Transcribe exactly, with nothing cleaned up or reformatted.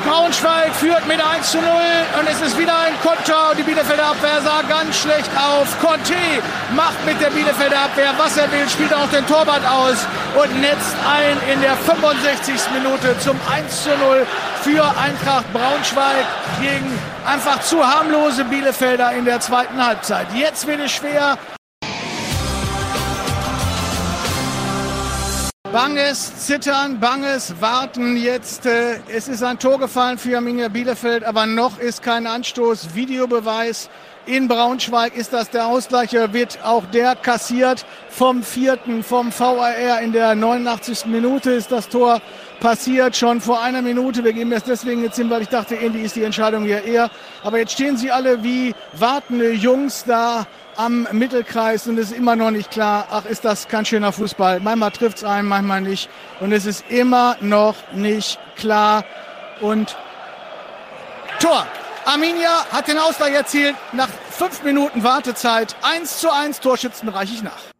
Braunschweig führt mit eins zu null und es ist wieder ein Konter. Die Bielefelder Abwehr sah ganz schlecht auf. Conte macht mit der Bielefelder Abwehr, was er will, spielt auch den Torwart aus und netzt ein in der fünfundsechzigsten Minute zum eins zu null für Eintracht Braunschweig gegen einfach zu harmlose Bielefelder in der zweiten Halbzeit. Jetzt wird es schwer. Banges Zittern, banges Warten jetzt. Äh, es ist ein Tor gefallen für Arminia Bielefeld, aber noch ist kein Anstoß. Videobeweis in Braunschweig ist das der Ausgleicher, wird auch der kassiert vom vierten, vom V A R in der neunundachtzigsten Minute ist das Tor passiert, schon vor einer Minute. Wir geben das deswegen jetzt hin, weil ich dachte, irgendwie ist die Entscheidung hier eher. Aber jetzt stehen sie alle wie wartende Jungs da am Mittelkreis und es ist immer noch nicht klar, ach, ist das kein schöner Fußball. Manchmal trifft es einen, manchmal nicht. Und es ist immer noch nicht klar. Und Tor. Arminia hat den Ausgleich erzielt nach fünf Minuten Wartezeit. eins zu eins, Torschützen reiche ich nach.